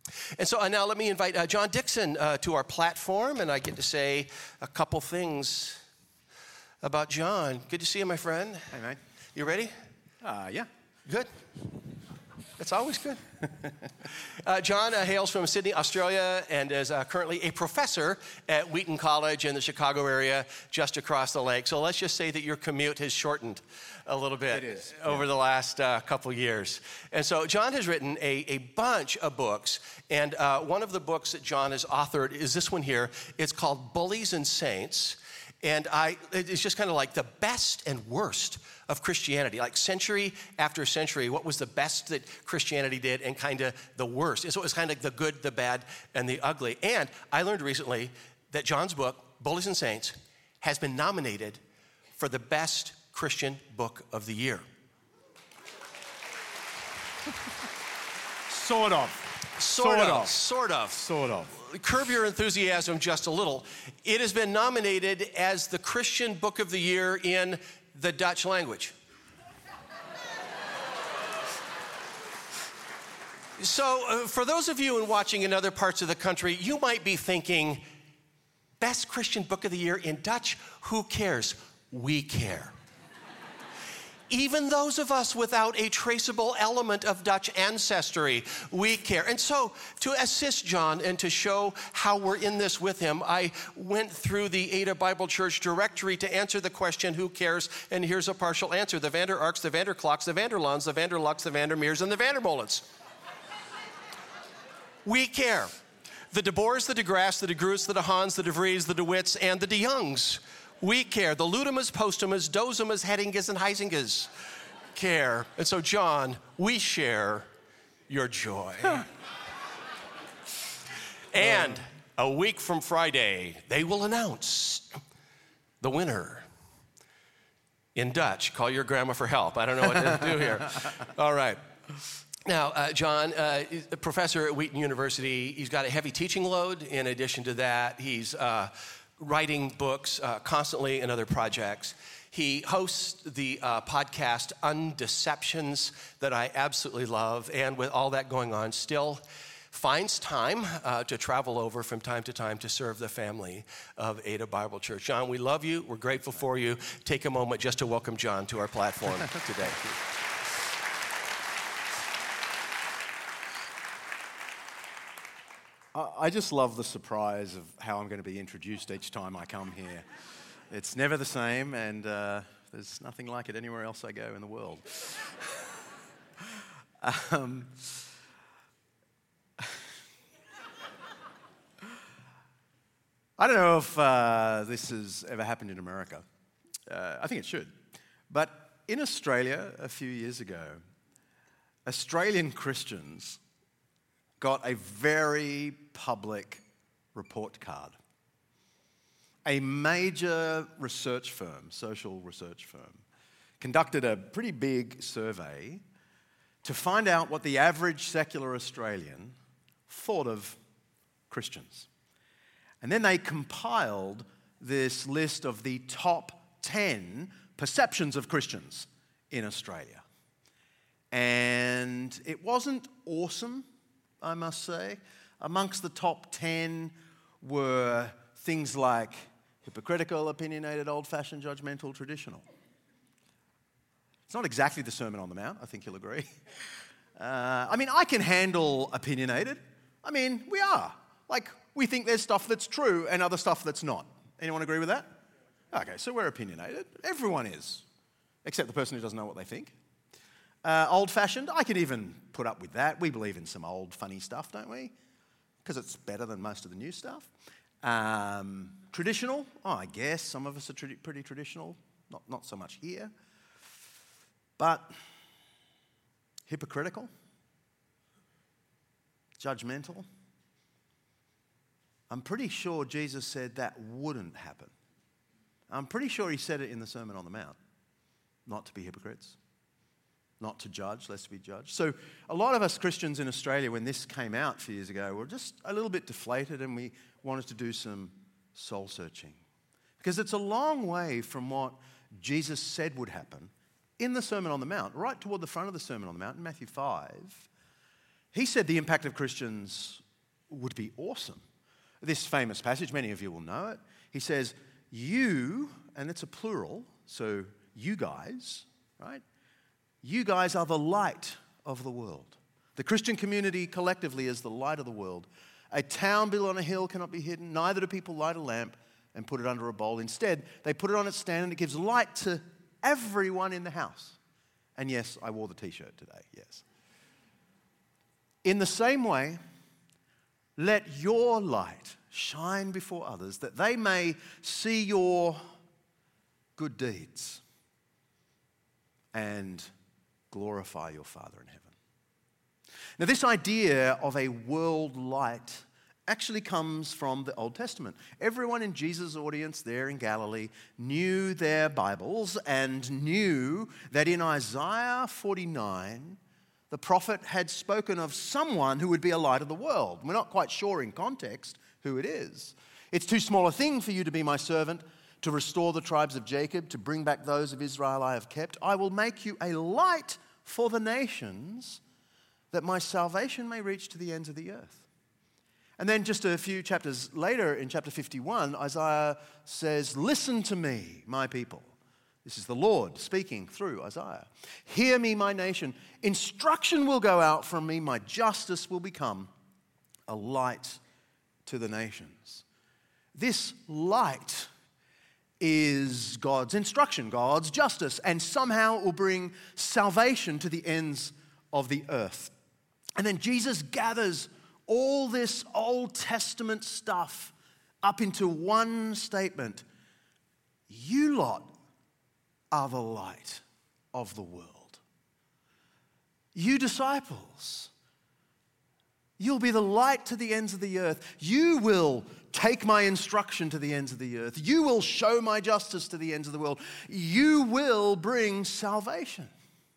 And so now let me invite John Dixon to our platform, and I get to say a couple things about John. Good to see you, my friend. Hey, mate. You ready? Yeah. Good. That's always good. John hails from Sydney, Australia, and is currently a professor at Wheaton College in the Chicago area, just across the lake. So let's just say that your commute has shortened a little bit over the last couple years. And so John has written a bunch of books, and one of the books that John has authored is this one here. It's called Bullies and Saints, and it's just kind of like the best and worst of Christianity, like century after century, what was the best that Christianity did and kind of the worst. And so it was kind of like the good, the bad, and the ugly. And I learned recently that John's book, Bullies and Saints, has been nominated for the best Christian book of the year. Sort of. Curb your enthusiasm just a little. It has been nominated as the Christian book of the year in the Dutch language. So for those of you watching in other parts of the country, you might be thinking, best Christian book of the year in Dutch? Who cares? We care. Even those of us without a traceable element of Dutch ancestry, we care. And so to assist John and to show how we're in this with him, I went through the Ada Bible Church directory to answer the question, who cares? And here's a partial answer. The Vander Arks, the Vander Klocks, the Vanderlans, the Vanderlux, the Vandermeers, and the Vandermolens. We care. The De Boers, the De Grasse, the De Groos, the De Haans, the De Vries, the De Wits, and the De Youngs. We care. The Ludemas, Postumas, Dozemas, Hettingas, and Heisingas care. And so, John, we share your joy. And a week from Friday, they will announce the winner. In Dutch, call your grandma for help. I don't know what to do here. All right. Now, John, is a professor at Wheaton University. He's got a heavy teaching load. In addition to that, he's writing books constantly and other projects. He hosts the podcast Undeceptions that I absolutely love, and with all that going on, still finds time to travel over from time to time to serve the family of Ada Bible Church. John, we love you. We're grateful for you. Take a moment just to welcome John to our platform today. I just love the surprise of how I'm going to be introduced each time I come here. It's never the same, and there's nothing like it anywhere else I go in the world. I don't know if this has ever happened in America. I think it should. But in Australia, a few years ago, Australian Christians got a very public report card. A major research firm, social research firm, conducted a pretty big survey to find out what the average secular Australian thought of Christians. And then they compiled this list of the top 10 perceptions of Christians in Australia. And it wasn't awesome, I must say. Amongst the top 10 were things like hypocritical, opinionated, old-fashioned, judgmental, traditional. It's not exactly the Sermon on the Mount, I think you'll agree. I can handle opinionated. We are. We think there's stuff that's true and other stuff that's not. Anyone agree with that? Okay, so we're opinionated. Everyone is, except the person who doesn't know what they think. Old-fashioned, I could even put up with that. We believe in some old, funny stuff, don't we? Because it's better than most of the new stuff. Traditional, I guess some of us are pretty traditional. Not so much here. But hypocritical, judgmental. I'm pretty sure Jesus said that wouldn't happen. I'm pretty sure he said it in the Sermon on the Mount. Not to be hypocrites. Not to judge, lest we judge. So a lot of us Christians in Australia, when this came out a few years ago, were just a little bit deflated, and we wanted to do some soul searching. Because it's a long way from what Jesus said would happen in the Sermon on the Mount. Right toward the front of the Sermon on the Mount, in Matthew 5, he said the impact of Christians would be awesome. This famous passage, many of you will know it. He says, you, and it's a plural, so you guys, right? You guys are the light of the world. The Christian community collectively is the light of the world. A town built on a hill cannot be hidden. Neither do people light a lamp and put it under a bowl. Instead, they put it on its stand and it gives light to everyone in the house. And yes, I wore the t-shirt today, yes. In the same way, let your light shine before others that they may see your good deeds and glorify your Father in heaven. Now, this idea of a world light actually comes from the Old Testament. Everyone in Jesus' audience there in Galilee knew their Bibles and knew that in Isaiah 49, the prophet had spoken of someone who would be a light of the world. We're not quite sure in context who it is. It's too small a thing for you to be my servant, to restore the tribes of Jacob, to bring back those of Israel I have kept. I will make you a light for the nations, that my salvation may reach to the ends of the earth. And then just a few chapters later, in chapter 51, Isaiah says, listen to me, my people. This is the Lord speaking through Isaiah. Hear me, my nation. Instruction will go out from me. My justice will become a light to the nations. This light is God's instruction, God's justice, and somehow it will bring salvation to the ends of the earth. And then Jesus gathers all this Old Testament stuff up into one statement. You lot are the light of the world. You disciples, you'll be the light to the ends of the earth. You will take my instruction to the ends of the earth. You will show my justice to the ends of the world. You will bring salvation.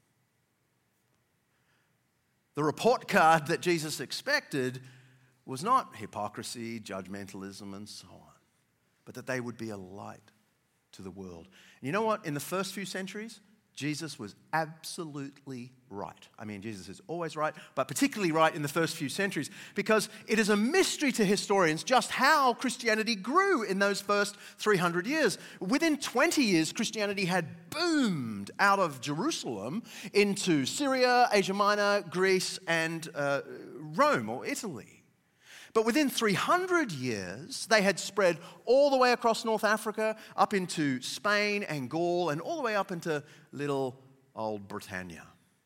The report card that Jesus expected was not hypocrisy, judgmentalism, and so on, but that they would be a light to the world. And you know what? In the first few centuries, Jesus was absolutely right. I mean, Jesus is always right, but particularly right in the first few centuries, because it is a mystery to historians just how Christianity grew in those first 300 years. Within 20 years, Christianity had boomed out of Jerusalem into Syria, Asia Minor, Greece, and Rome or Italy. But within 300 years, they had spread all the way across North Africa, up into Spain and Gaul, and all the way up into little old Britannia.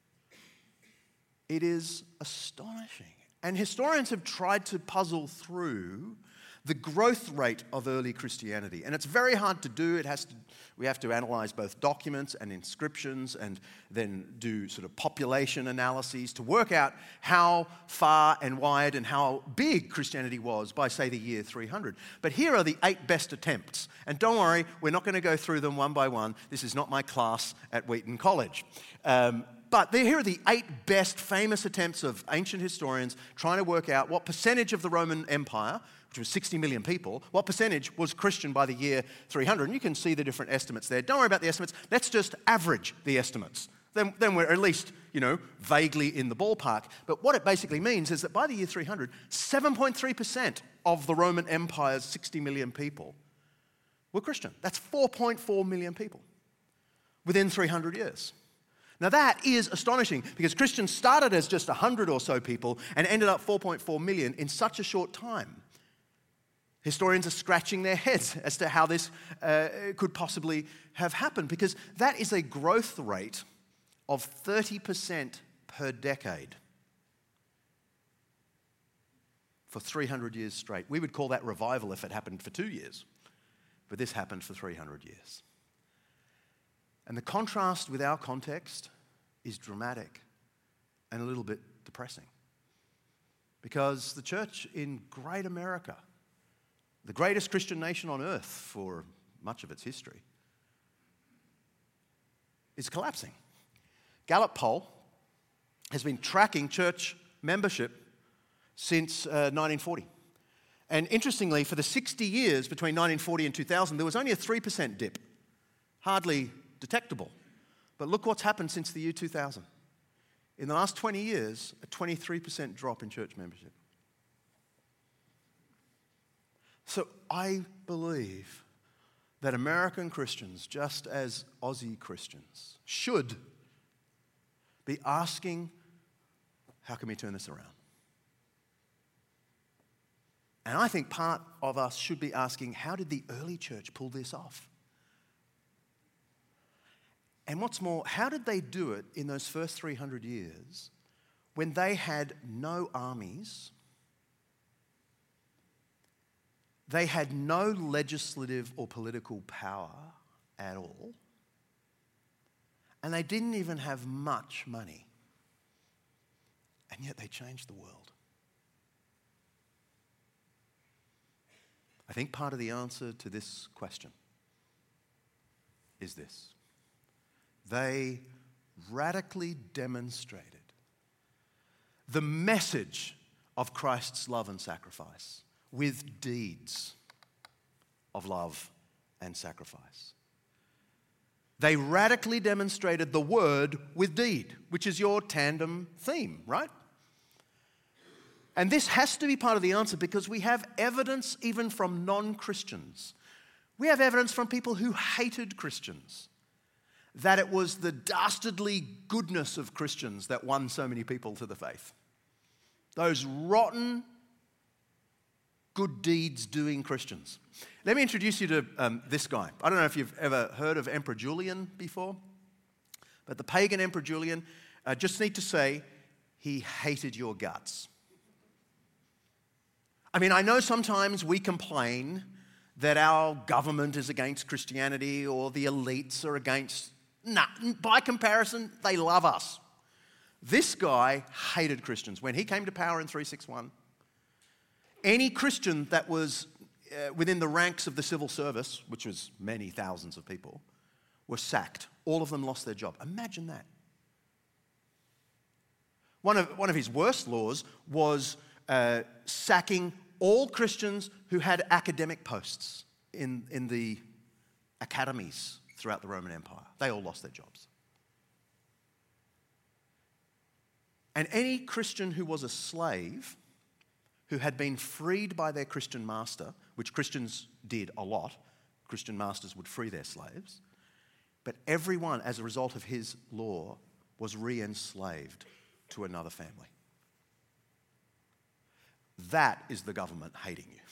It is astonishing. And historians have tried to puzzle through the growth rate of early Christianity. And it's very hard to do. We have to analyze both documents and inscriptions and then do sort of population analyses to work out how far and wide and how big Christianity was by, say, the year 300. But here are the 8 best attempts. And don't worry, we're not going to go through them one by one. This is not my class at Wheaton College. But here are the 8 best famous attempts of ancient historians trying to work out what percentage of the Roman Empire, which was 60 million people, what percentage was Christian by the year 300. And you can see the different estimates there. Don't worry about the estimates. Let's just average the estimates. Then we're at least, vaguely in the ballpark. But what it basically means is that by the year 300, 7.3% of the Roman Empire's 60 million people were Christian. That's 4.4 million people within 300 years. Now that is astonishing because Christians started as just 100 or so people and ended up 4.4 million in such a short time. Historians are scratching their heads as to how this could possibly have happened because that is a growth rate of 30% per decade for 300 years straight. We would call that revival if it happened for 2 years, but this happened for 300 years. And the contrast with our context is dramatic and a little bit depressing because the church in great America, the greatest Christian nation on earth for much of its history, is collapsing. Gallup poll has been tracking church membership since 1940. And interestingly, for the 60 years between 1940 and 2000, there was only a 3% dip, hardly detectable. But look what's happened since the year 2000. in the last 20 years, a 23% drop in church membership. So I believe that American Christians, just as Aussie Christians, should be asking, how can we turn this around? And I think part of us should be asking, how did the early church pull this off? And what's more, how did they do it in those first 300 years when they had no armies, they had no legislative or political power at all, and they didn't even have much money, and yet they changed the world? I think part of the answer to this question is this. They radically demonstrated the message of Christ's love and sacrifice with deeds of love and sacrifice. They radically demonstrated the word with deed, which is your tandem theme, right? And this has to be part of the answer because we have evidence even from non-Christians. We have evidence from people who hated Christians that it was the dastardly goodness of Christians that won so many people to the faith. Those rotten, good deeds doing Christians. Let me introduce you to this guy. I don't know if you've ever heard of Emperor Julian before, but the pagan Emperor Julian, just need to say, he hated your guts. I mean, I know sometimes we complain that our government is against Christianity or the elites are against... Nah, by comparison, they love us. This guy hated Christians. When he came to power in 361, any Christian that was within the ranks of the civil service, which was many thousands of people, were sacked. All of them lost their job. Imagine that. One of his worst laws was sacking all Christians who had academic posts in the academies throughout the Roman Empire. They all lost their jobs. And any Christian who was a slave, who had been freed by their Christian master, which Christians did a lot, Christian masters would free their slaves, but everyone, as a result of his law, was re-enslaved to another family. That is the government hating you.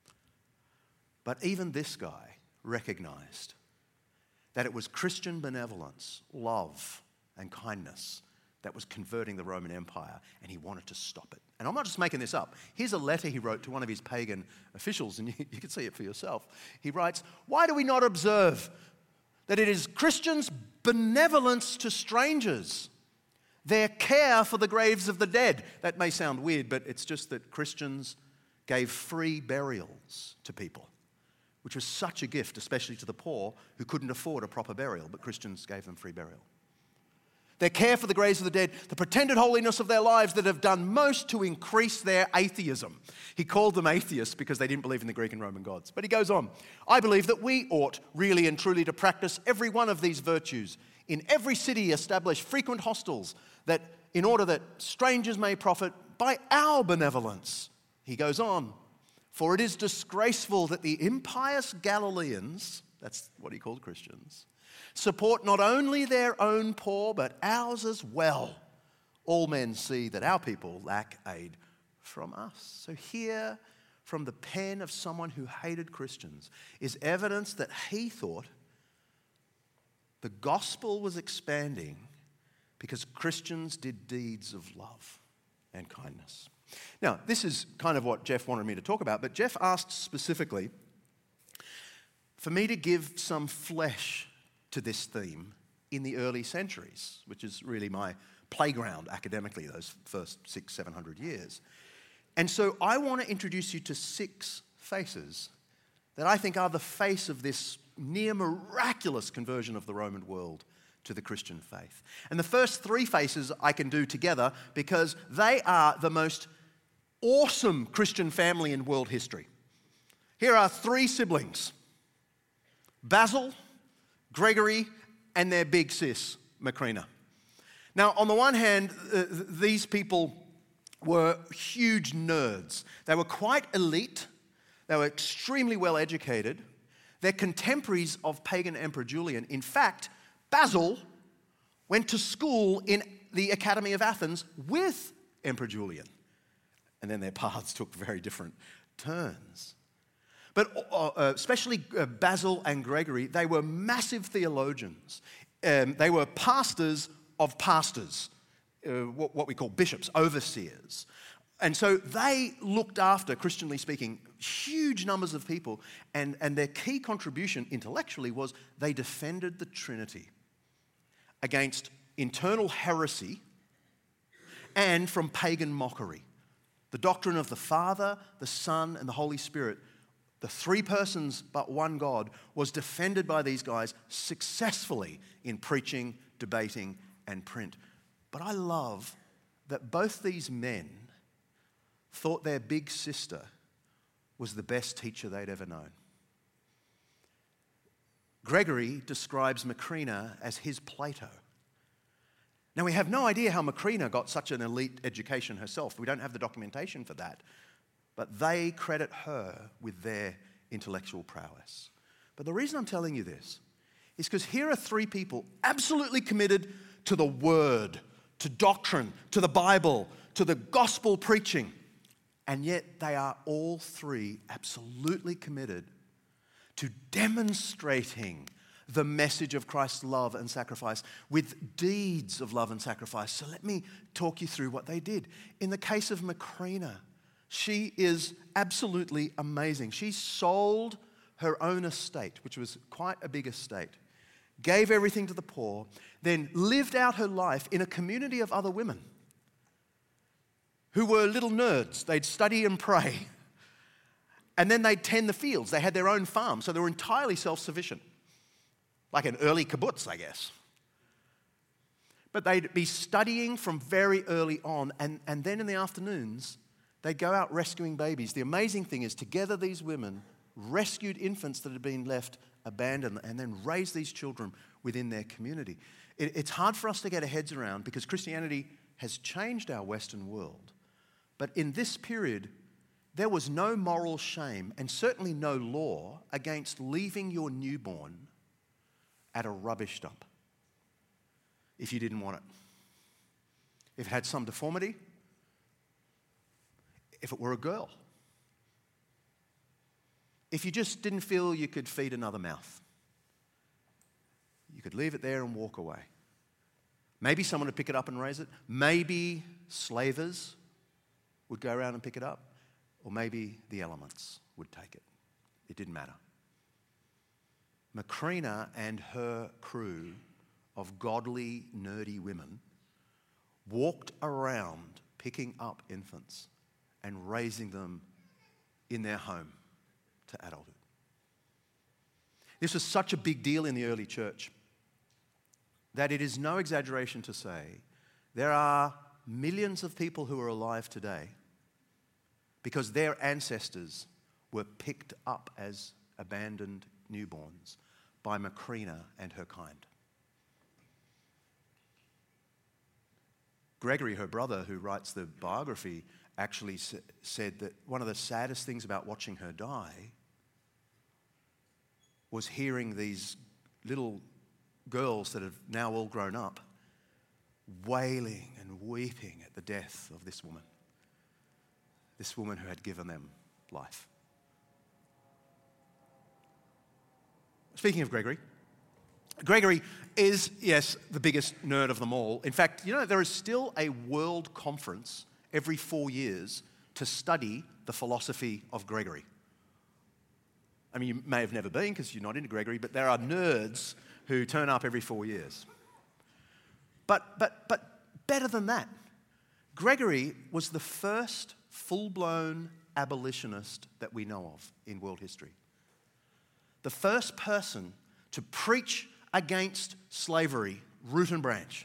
But even this guy recognized that it was Christian benevolence, love, and kindness that was converting the Roman Empire, and he wanted to stop it. And I'm not just making this up. Here's a letter he wrote to one of his pagan officials, and you can see it for yourself. He writes, "Why do we not observe that it is Christians' benevolence to strangers, their care for the graves of the dead?" That may sound weird, but it's just that Christians gave free burials to people, which was such a gift, especially to the poor who couldn't afford a proper burial, but Christians gave them free burial. Their care for the graves of the dead, the pretended holiness of their lives that have done most to increase their atheism. He called them atheists because they didn't believe in the Greek and Roman gods. But he goes on, "I believe that we ought really and truly to practice every one of these virtues. In every city establish frequent hostels, that in order that strangers may profit by our benevolence." He goes on, "For it is disgraceful that the impious Galileans," that's what he called Christians, "support not only their own poor, but ours as well. All men see that our people lack aid from us." So here, from the pen of someone who hated Christians, is evidence that he thought the gospel was expanding because Christians did deeds of love and kindness. Now, this is kind of what Jeff wanted me to talk about, but Jeff asked specifically for me to give some flesh to this theme in the early centuries, which is really my playground academically, those first 600-700 years. And so I want to introduce you to 6 faces that I think are the face of this near miraculous conversion of the Roman world to the Christian faith. And the first 3 faces I can do together because they are the most awesome Christian family in world history. Here are 3 siblings: Basil, Gregory, and their big sis, Macrina. Now, on the one hand, these people were huge nerds. They were quite elite. They were extremely well educated. They're contemporaries of pagan Emperor Julian. In fact, Basil went to school in the Academy of Athens with Emperor Julian. And then their paths took very different turns. But especially Basil and Gregory, they were massive theologians. They were pastors of pastors, what we call bishops, overseers. And so they looked after, Christianly speaking, huge numbers of people, and their key contribution intellectually was they defended the Trinity against internal heresy and from pagan mockery. The doctrine of the Father, the Son, and the Holy Spirit, the three persons but one God, was defended by these guys successfully in preaching, debating, and print. But I love that both these men thought their big sister was the best teacher they'd ever known. Gregory describes Macrina as his Plato. Now, we have no idea how Macrina got such an elite education herself. We don't have the documentation for that. But they credit her with their intellectual prowess. But the reason I'm telling you this is because here are three people absolutely committed to the Word, to doctrine, to the Bible, to the gospel preaching. And yet they are all three absolutely committed to demonstrating the message of Christ's love and sacrifice with deeds of love and sacrifice. So let me talk you through what they did. In the case of Macrina, she is absolutely amazing. She sold her own estate, which was quite a big estate, gave everything to the poor, then lived out her life in a community of other women who were little nerds. They'd study and pray, and then they'd tend the fields. They had their own farm, so they were entirely self-sufficient. Like an early kibbutz, I guess. But they'd be studying from very early on, and then in the afternoons, they'd go out rescuing babies. The amazing thing is, together these women rescued infants that had been left abandoned and then raised these children within their community. It's hard for us to get our heads around because Christianity has changed our Western world. But in this period, there was no moral shame and certainly no law against leaving your newborn at a rubbish dump if you didn't want it. If it had some deformity, if it were a girl, if you just didn't feel you could feed another mouth, you could leave it there and walk away. Maybe someone would pick it up and raise it. Maybe slavers would go around and pick it up. Or maybe the elements would take it. It didn't matter. Macrina and her crew of godly, nerdy women walked around picking up infants and raising them in their home to adulthood. This was such a big deal in the early church that it is no exaggeration to say there are millions of people who are alive today because their ancestors were picked up as abandoned newborns by Macrina and her kind. Gregory, her brother, who writes the biography, actually said that one of the saddest things about watching her die was hearing these little girls that have now all grown up wailing and weeping at the death of this woman who had given them life. Speaking of Gregory, Gregory is, yes, the biggest nerd of them all. In fact, you know, there is still a world conference every 4 years to study the philosophy of Gregory. I mean, you may have never been because you're not into Gregory, but there are nerds who turn up every 4 years. But better than that, Gregory was the first full-blown abolitionist that we know of in world history. The first person to preach against slavery, root and branch.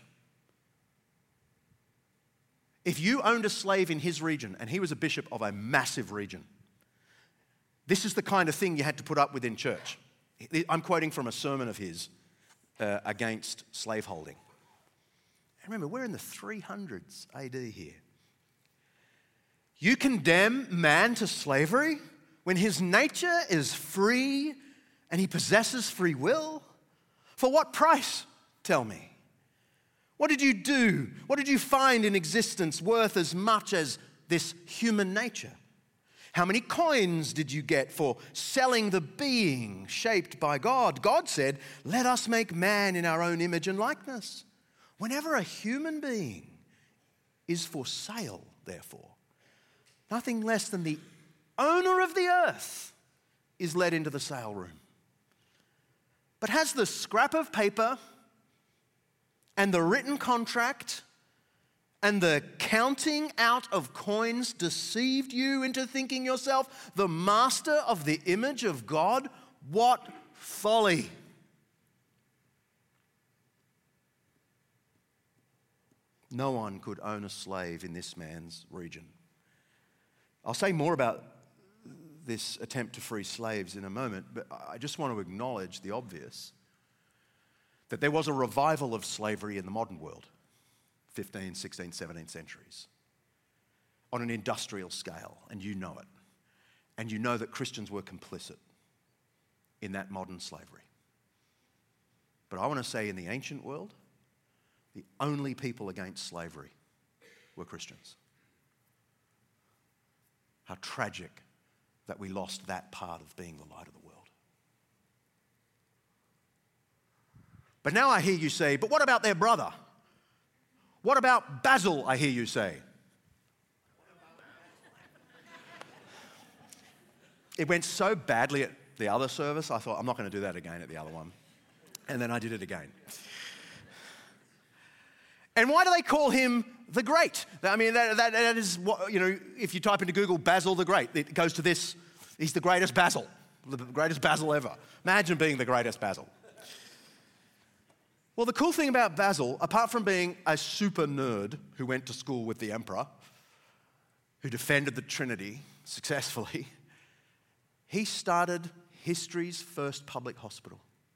If you owned a slave in his region, and he was a bishop of a massive region, this is the kind of thing you had to put up with in church. I'm quoting from a sermon of his against slaveholding. And remember, we're in the 300s AD here. You condemn man to slavery when his nature is free and he possesses free will? For what price, tell me? What did you do? What did you find in existence worth as much as this human nature? How many coins did you get for selling the being shaped by God? God said, let us make man in our own image and likeness. Whenever a human being is for sale, therefore, nothing less than the owner of the earth is led into the sale room. But has the scrap of paper and the written contract and the counting out of coins deceived you into thinking yourself the master of the image of God? What folly! No one could own a slave in this man's region. I'll say more about this attempt to free slaves in a moment, but I just want to acknowledge the obvious, that there was a revival of slavery in the modern world, 15th, 16th, 17th centuries, on an industrial scale, and you know it. And you know that Christians were complicit in that modern slavery. But I want to say in the ancient world, the only people against slavery were Christians. How tragic that we lost that part of being the light of the world. But now I hear you say, but what about their brother? What about Basil, I hear you say? It went so badly at the other service, I thought, I'm not going to do that again at the other one. And then I did it again. And why do they call him the Great? I mean, that is what, if you type into Google Basil the Great, it goes to this. He's the greatest Basil ever. Imagine being the greatest Basil. Well, the cool thing about Basil, apart from being a super nerd who went to school with the emperor, who defended the Trinity successfully, he started history's first public hospital.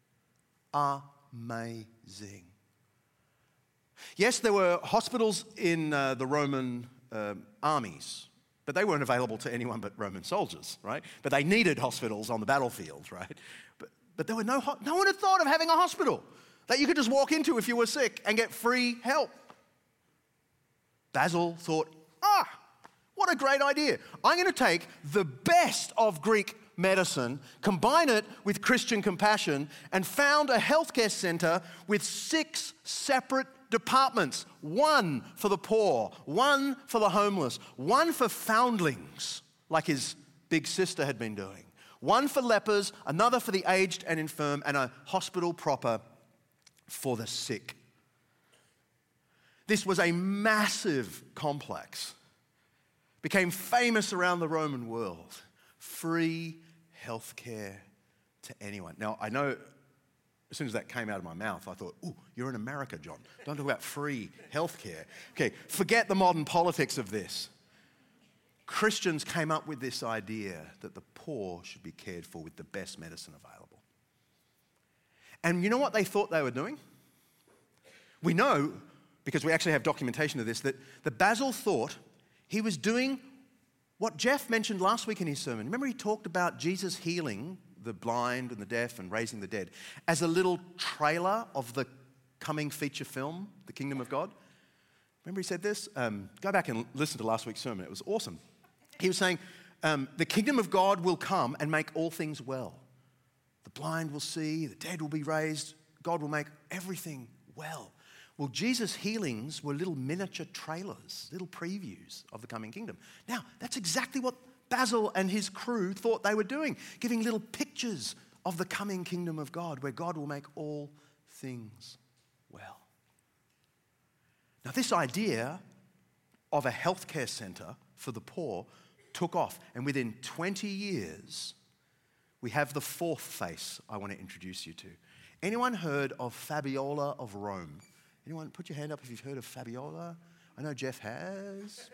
Amazing. Yes, there were hospitals in the Roman armies, but they weren't available to anyone but Roman soldiers, right? But they needed hospitals on the battlefield, right? But there were no one had thought of having a hospital that you could just walk into if you were sick and get free help. Basil thought, what a great idea. I'm going to take the best of Greek medicine, combine it with Christian compassion, and found a healthcare center with 6 separate departments. 1 for the poor, 1 for the homeless, 1 for foundlings, like his big sister had been doing, 1 for lepers, another for the aged and infirm, and a hospital proper for the sick. This was a massive complex. Became famous around the Roman world. Free healthcare to anyone. Now, I know as soon as that came out of my mouth, I thought, you're in America, John. Don't talk about free healthcare. Okay, forget the modern politics of this. Christians came up with this idea that the poor should be cared for with the best medicine available. And you know what they thought they were doing? We know, because we actually have documentation of this, that Basil thought he was doing what Jeff mentioned last week in his sermon. Remember he talked about Jesus healing the blind and the deaf and raising the dead as a little trailer of the coming feature film, The Kingdom of God? Remember he said this? Go back and listen to last week's sermon. It was awesome. He was saying, the kingdom of God will come and make all things well. The blind will see, the dead will be raised, God will make everything well. Well, Jesus' healings were little miniature trailers, little previews of the coming kingdom. Now, that's exactly what Basil and his crew thought they were doing, giving little pictures of the coming kingdom of God, where God will make all things well. Now, this idea of a healthcare center for the poor took off, and within 20 years, we have the 4th face I want to introduce you to. Anyone heard of Fabiola of Rome? Anyone, put your hand up if you've heard of Fabiola. I know Jeff has.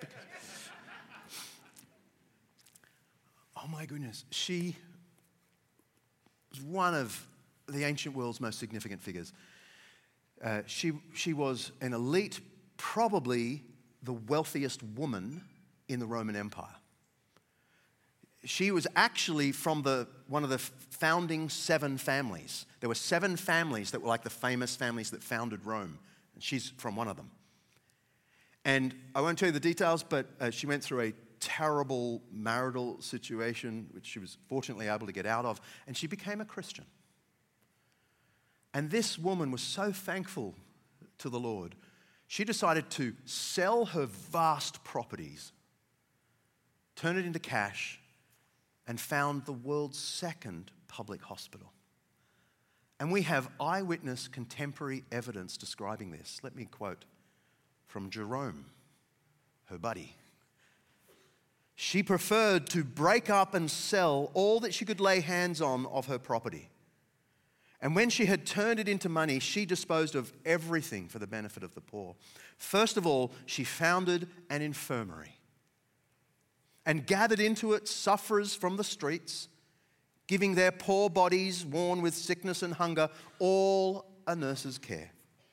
Oh my goodness. She was one of the ancient world's most significant figures. She was an elite, probably the wealthiest woman in the Roman Empire. She was actually from one of the founding 7 families. There were 7 families that were like the famous families that founded Rome, and she's from one of them. And I won't tell you the details, but she went through a terrible marital situation, which she was fortunately able to get out of, and she became a Christian. And this woman was so thankful to the Lord, she decided to sell her vast properties, turn it into cash, and found the world's 2nd public hospital. And we have eyewitness contemporary evidence describing this. Let me quote from Jerome, her buddy. She preferred to break up and sell all that she could lay hands on of her property. And when she had turned it into money, she disposed of everything for the benefit of the poor. First of all, she founded an infirmary and gathered into it sufferers from the streets, giving their poor bodies, worn with sickness and hunger, all a nurse's care.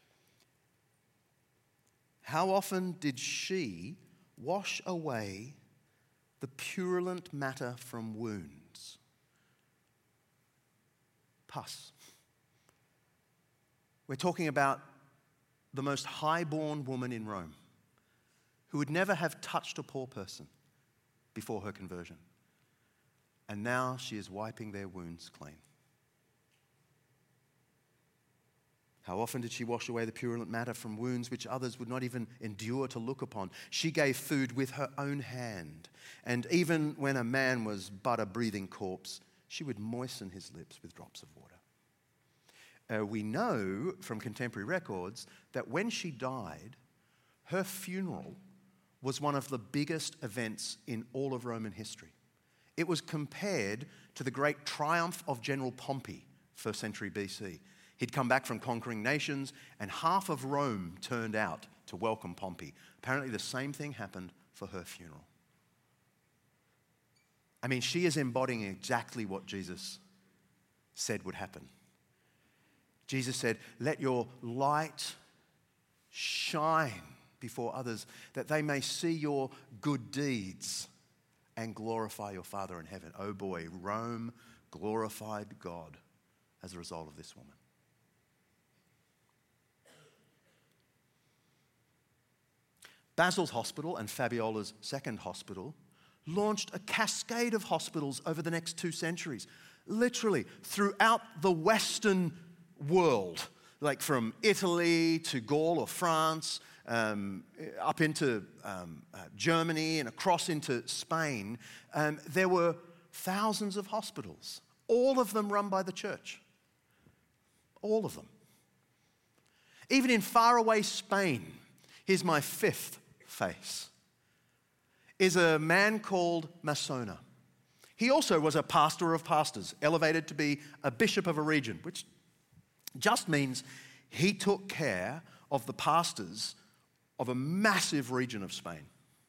How often did she wash away the purulent matter from wounds? Pus. We're talking about the most high-born woman in Rome who would never have touched a poor person before her conversion. And now she is wiping their wounds clean. How often did she wash away the purulent matter from wounds which others would not even endure to look upon? She gave food with her own hand. And even when a man was but a breathing corpse, she would moisten his lips with drops of water. We know from contemporary records that when she died, her funeral was one of the biggest events in all of Roman history. It was compared to the great triumph of General Pompey, 1st century BC. He'd come back from conquering nations, and half of Rome turned out to welcome Pompey. Apparently the same thing happened for her funeral. I mean, she is embodying exactly what Jesus said would happen. Jesus said, "Let your light shine before others, that they may see your good deeds and glorify your Father in heaven." Oh boy, Rome glorified God as a result of this woman. Basil's hospital and Fabiola's 2nd hospital launched a cascade of hospitals over the next 2 centuries, literally throughout the Western world, like from Italy to Gaul or France, up into Germany and across into Spain. There were thousands of hospitals, all of them run by the church. All of them. Even in faraway Spain, here's my 5th face, is a man called Masona. He also was a pastor of pastors, elevated to be a bishop of a region, which just means he took care of the pastors of a massive region of Spain.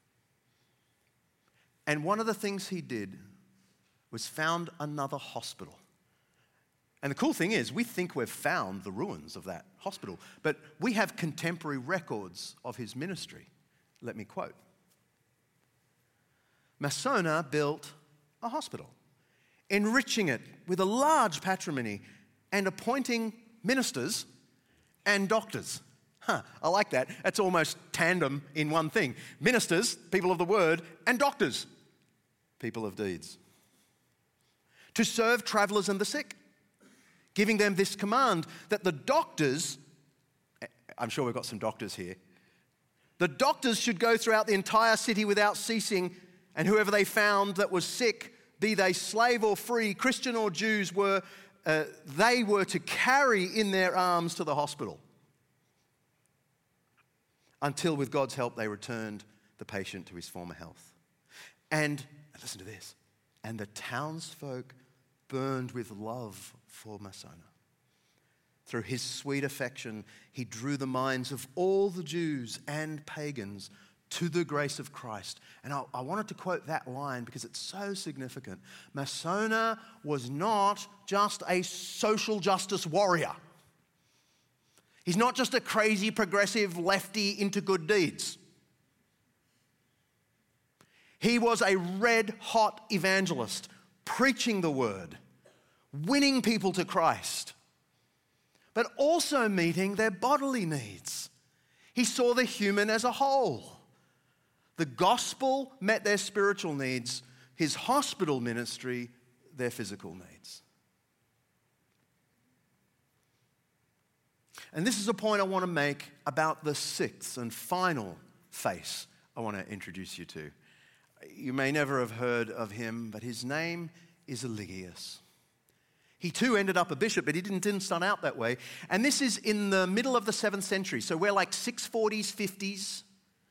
And one of the things he did was found another hospital. And the cool thing is, we think we've found the ruins of that hospital, but we have contemporary records of his ministry. Let me quote. Masona built a hospital, enriching it with a large patrimony and appointing ministers and doctors. I like that. That's almost tandem in one thing. Ministers, people of the word, and doctors, people of deeds. To serve travelers and the sick, giving them this command that the doctors, I'm sure we've got some doctors here, the doctors should go throughout the entire city without ceasing, and whoever they found that was sick, be they slave or free, Christian or Jews, they were to carry in their arms to the hospital until, with God's help, they returned the patient to his former health. And listen to this, and the townsfolk burned with love for Masona. Through his sweet affection, he drew the minds of all the Jews and pagans to the grace of Christ. And I wanted to quote that line because it's so significant. Masona was not just a social justice warrior. He's not just a crazy, progressive lefty into good deeds. He was a red-hot evangelist, preaching the word, winning people to Christ, but also meeting their bodily needs. He saw the human as a whole. The gospel met their spiritual needs, his hospital ministry, their physical needs. And this is a point I want to make about the sixth and final face I want to introduce you to. You may never have heard of him, but his name is Eligius. He too ended up a bishop, but he didn't start out that way. And this is in the middle of the 7th century, so we're like 640s, 50s.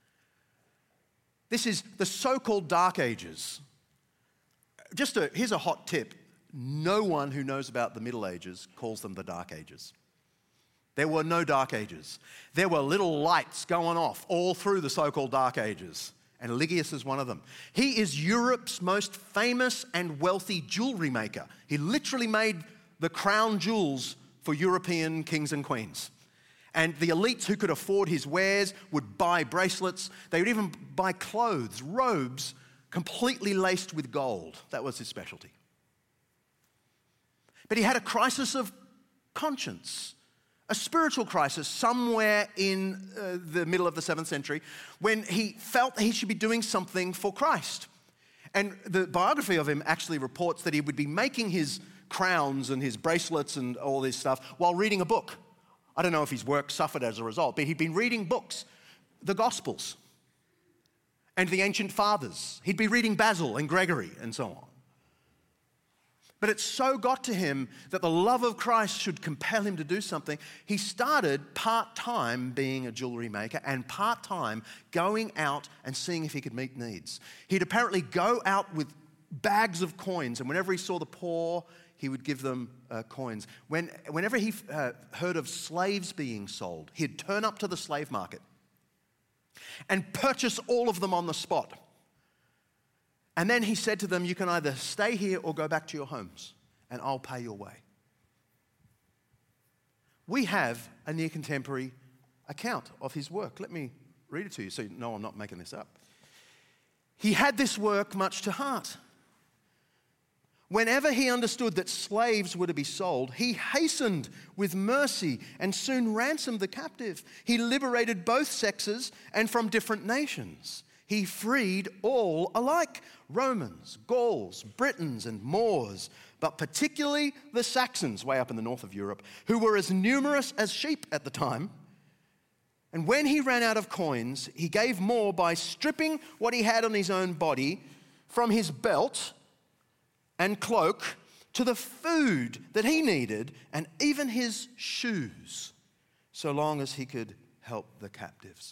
This is the so-called Dark Ages. Here's a hot tip. No one who knows about the Middle Ages calls them the Dark Ages. There were no Dark Ages. There were little lights going off all through the so-called Dark Ages. And Eligius is one of them. He is Europe's most famous and wealthy jewelry maker. He literally made the crown jewels for European kings and queens. And the elites who could afford his wares would buy bracelets. They would even buy clothes, robes, completely laced with gold. That was his specialty. But he had a crisis of conscience, a spiritual crisis somewhere in the middle of the 7th century when he felt that he should be doing something for Christ. And the biography of him actually reports that he would be making his crowns and his bracelets and all this stuff while reading a book. I don't know if his work suffered as a result, but he'd been reading books, the Gospels and the ancient fathers. He'd be reading Basil and Gregory and so on. But it so got to him that the love of Christ should compel him to do something. He started part-time being a jewelry maker and part-time going out and seeing if he could meet needs. He'd apparently go out with bags of coins, and whenever he saw the poor, he would give them coins. Whenever he heard of slaves being sold, he'd turn up to the slave market and purchase all of them on the spot. And then he said to them, you can either stay here or go back to your homes, and I'll pay your way. We have a near contemporary account of his work. Let me read it to you so you know I'm not making this up. He had this work much to heart. Whenever he understood that slaves were to be sold, he hastened with mercy and soon ransomed the captive. He liberated both sexes and from different nations. He freed all alike, Romans, Gauls, Britons, and Moors, but particularly the Saxons, way up in the north of Europe, who were as numerous as sheep at the time. And when he ran out of coins, he gave more by stripping what he had on his own body from his belt and cloak to the food that he needed and even his shoes, so long as he could help the captives.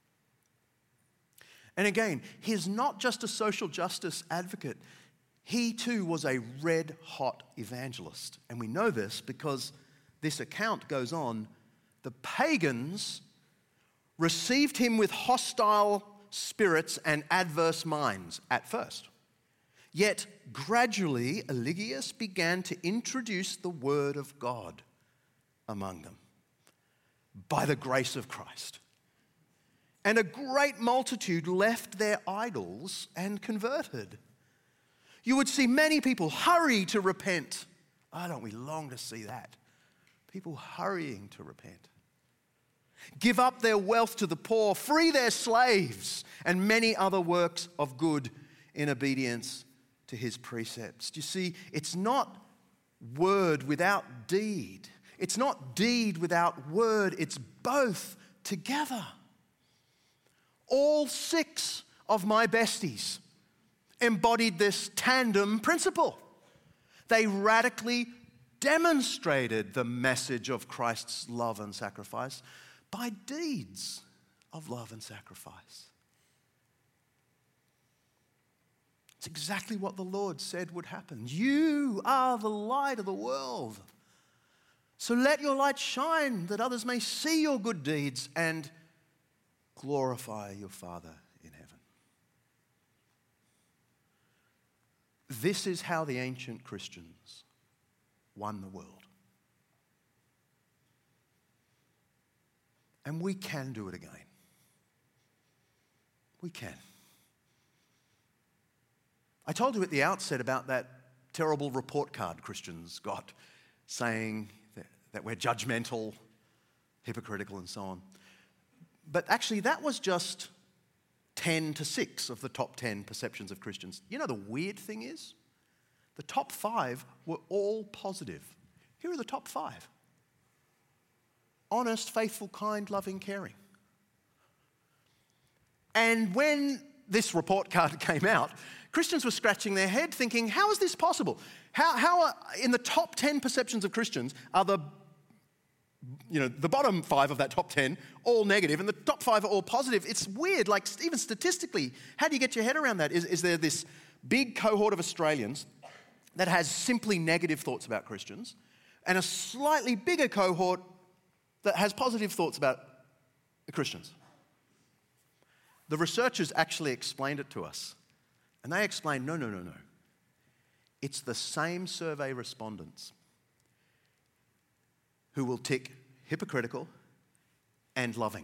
And again, he's not just a social justice advocate. He too was a red-hot evangelist. And we know this because this account goes on. The pagans received him with hostile spirits and adverse minds at first. Yet gradually, Eligius began to introduce the word of God among them by the grace of Christ. And a great multitude left their idols and converted. You would see many people hurry to repent. Oh, don't we long to see that? People hurrying to repent. Give up their wealth to the poor, free their slaves, and many other works of good in obedience to his precepts. Do you see, it's not word without deed. It's not deed without word. It's both together. All 6 of my besties embodied this tandem principle. They radically demonstrated the message of Christ's love and sacrifice by deeds of love and sacrifice. It's exactly what the Lord said would happen. You are the light of the world. So let your light shine that others may see your good deeds and glorify your Father in heaven. This is how the ancient Christians won the world. And we can do it again. We can. I told you at the outset about that terrible report card Christians got saying that we're judgmental, hypocritical, and so on. But actually, that was just 10 to 6 of the top 10 perceptions of Christians. You know, the weird thing is, the top 5 were all positive. Here are the top 5. Honest, faithful, kind, loving, caring. And when this report card came out, Christians were scratching their head thinking, how is this possible? How are, in the top 10 perceptions of Christians are the bottom 5 of that top 10 all negative and the top 5 are all positive? It's weird, like even statistically, how do you get your head around that? Is there this big cohort of Australians that has simply negative thoughts about Christians and a slightly bigger cohort that has positive thoughts about the Christians? The researchers actually explained it to us. And they explained, no. It's the same survey respondents who will tick hypocritical and loving.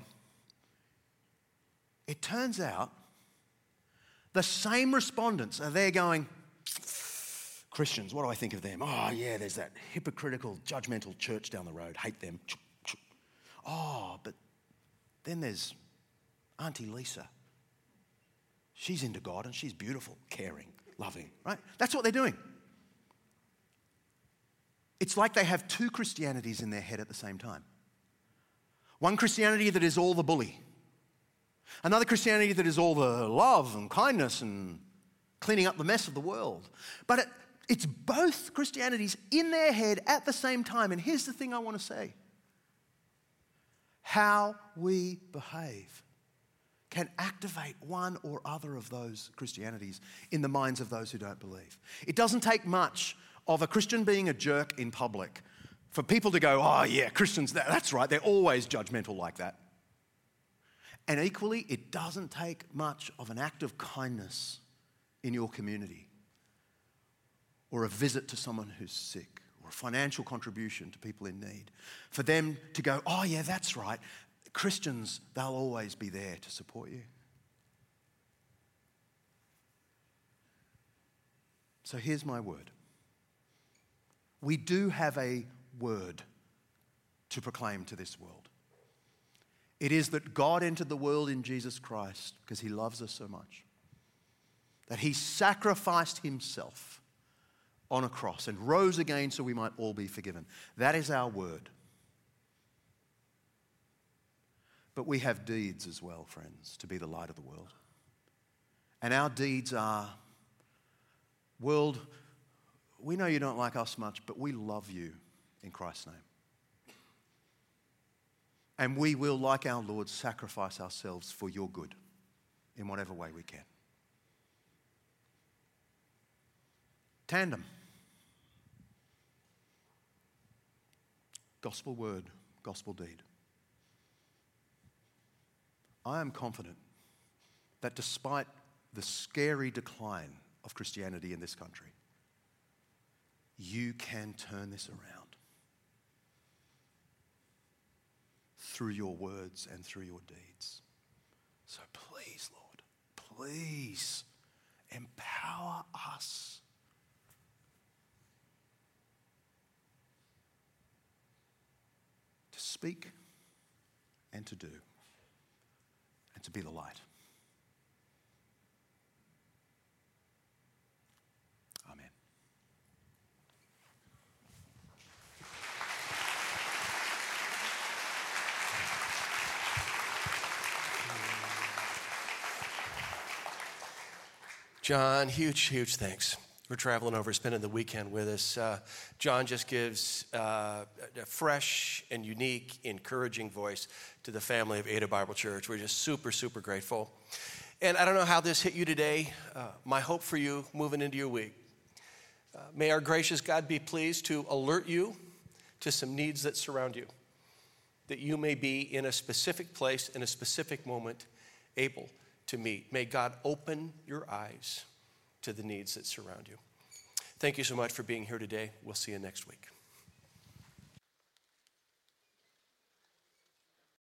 It turns out the same respondents are there going, Christians, what do I think of them? Oh, yeah, there's that hypocritical, judgmental church down the road. Hate them. Oh, but then there's Auntie Lisa. She's into God and she's beautiful, caring, loving, right? That's what they're doing. It's like they have 2 Christianities in their head at the same time. One Christianity that is all the bully. Another Christianity that is all the love and kindness and cleaning up the mess of the world. But it's both Christianities in their head at the same time. And here's the thing I want to say. How we behave can activate one or other of those Christianities in the minds of those who don't believe. It doesn't take much of a Christian being a jerk in public for people to go, oh yeah, Christians, that's right, they're always judgmental like that. And equally, it doesn't take much of an act of kindness in your community or a visit to someone who's sick or a financial contribution to people in need for them to go, oh yeah, that's right, Christians, they'll always be there to support you. So here's my word. We do have a word to proclaim to this world. It is that God entered the world in Jesus Christ because he loves us so much, that he sacrificed himself on a cross and rose again so we might all be forgiven. That is our word. But we have deeds as well, friends, to be the light of the world. And our deeds are, world, we know you don't like us much, but we love you in Christ's name. And we will, like our Lord, sacrifice ourselves for your good in whatever way we can. Tandem. Gospel word, gospel deed. I am confident that despite the scary decline of Christianity in this country, you can turn this around through your words and through your deeds. So please, Lord, please empower us to speak and to do and to be the light. Amen. John, huge thanks for traveling over, spending the weekend with us. John just gives a fresh and unique, encouraging voice to the family of Ada Bible Church. We're just super grateful. And I don't know how this hit you today. My hope for you moving into your week. May our gracious God be pleased to alert you to some needs that surround you, that you may be in a specific place, in a specific moment, able to meet. May God open your eyes to the needs that surround you. Thank you so much for being here today. We'll see you next week.